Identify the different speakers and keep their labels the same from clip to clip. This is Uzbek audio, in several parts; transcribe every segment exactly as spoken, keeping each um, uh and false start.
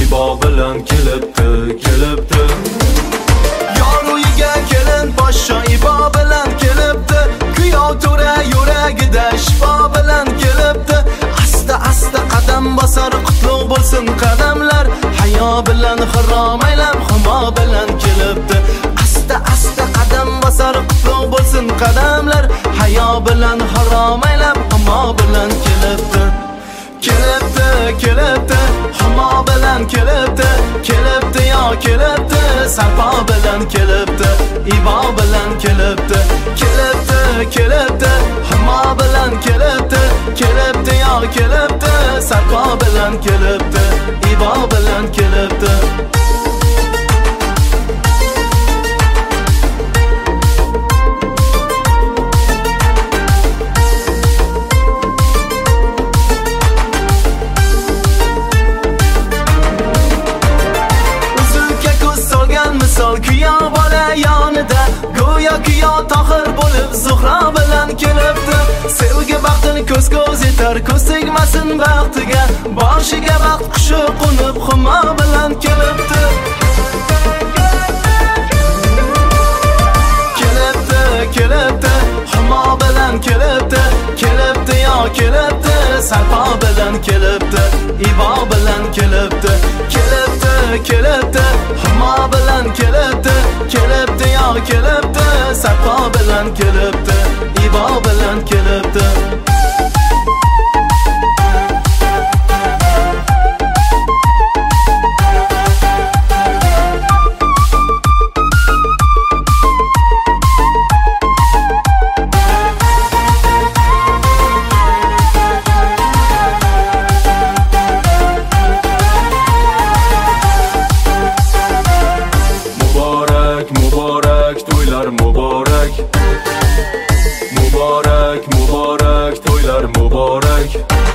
Speaker 1: ibo bilan kelibdi, kelibdi.
Speaker 2: Yor uyiga kelin poshsha ibo bilan kelibdi. Kuyov to'ra yuragida shifo bilan kelibdi. Asta asta qadam bosar qutlug' bo'lsin qadamlar. Hayo bilan harom aylab humo bilan kelibdi. Asta asta qadam bosar qutlug' bo'lsin qadamlar. Hayo bilan harom aylab humo bilan kelibdi. Kelibdi, kelibdi, humo bilan kelibdi. Kelibdi yo kelibdi, sarpo bilan kelibdi. Ibo bilan kelibdi. Kelibdi, kelibdi, humo bilan kelibdi. Kelibdi yo kelibdi, sarpo bilan kelibdi. Ibo bilan kelibdi. Misol kuyov bola yonida go'yo kuyov tohir bo'lib Zuhra bilan kelibdi. Sevgi baxtini ko'z ko'z etar, ko'z tegmasin baxtiga. Boshiga baxt qushi qo'nib humo bilan kelibdi. Kelibdi, kelibdi, humo bilan kelibdi. Kelibdi yo kelibdi, sarpo bilan kelibdi. Ibo bilan kelibdi. Kelibdi, kelibdi, humo bilan kelibdi. Kelibdi yo kelibdi, sarpo bilan kelibdi. Ibo bilan kelibdi.
Speaker 1: Muborak, to'ylar muborak. Muborak, muborak, to'ylar muborak.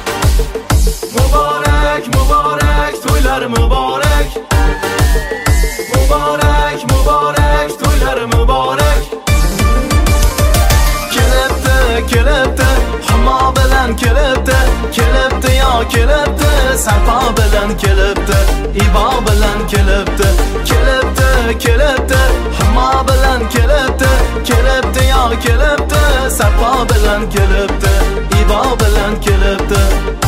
Speaker 2: Muborak, muborak, to'ylar muborak. Muborak, muborak, to'ylar muborak. Kelibdi, kelibdi, humo bilan kelibdi. Kelibdi yo kelibdi, sarpo bilan kelibdi. Ibo bilan kelibdi. Kelibdi, kelibdi, humo bilan kelibdi. Kelibdi yo kelibdi, sarpo bilan kelibdi. Ibo bilan kelibdi.